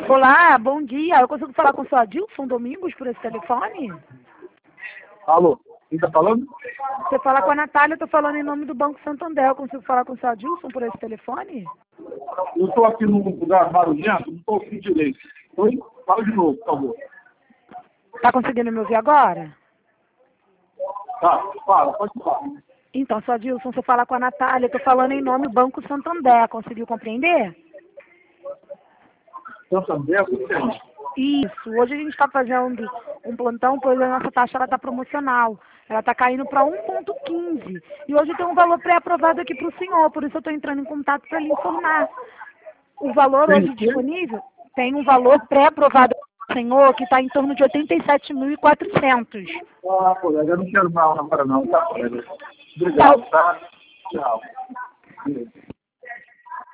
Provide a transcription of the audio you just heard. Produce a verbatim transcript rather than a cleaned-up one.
Olá, bom dia. Eu consigo falar com o seu Adilson Domingos por esse telefone? Alô, quem tá falando? Você fala com a Natália, eu tô falando em nome do Banco Santander. Eu consigo falar com o seu Adilson por esse telefone? Eu estou aqui num lugar barulhento, não estou ouvindo direito. Oi? Fala de novo, por favor. Tá conseguindo me ouvir agora? Tá, fala, pode falar. Então, seu Adilson, você fala com a Natália, eu tô falando em nome do Banco Santander. Conseguiu compreender? Santander, você tem? Isso. Hoje a gente está fazendo um plantão, pois a nossa taxa está promocional. Ela está caindo para um vírgula quinze. E hoje tem um valor pré-aprovado aqui para o senhor, por isso eu estou entrando em contato para lhe informar. O valor Tem hoje o quê? disponível tem um valor pré-aprovado para o senhor que está em torno de oitenta e sete mil e quatrocentos. Ah, colega, eu não quero mal agora não, tá, colega? Obrigado, tá? Tchau.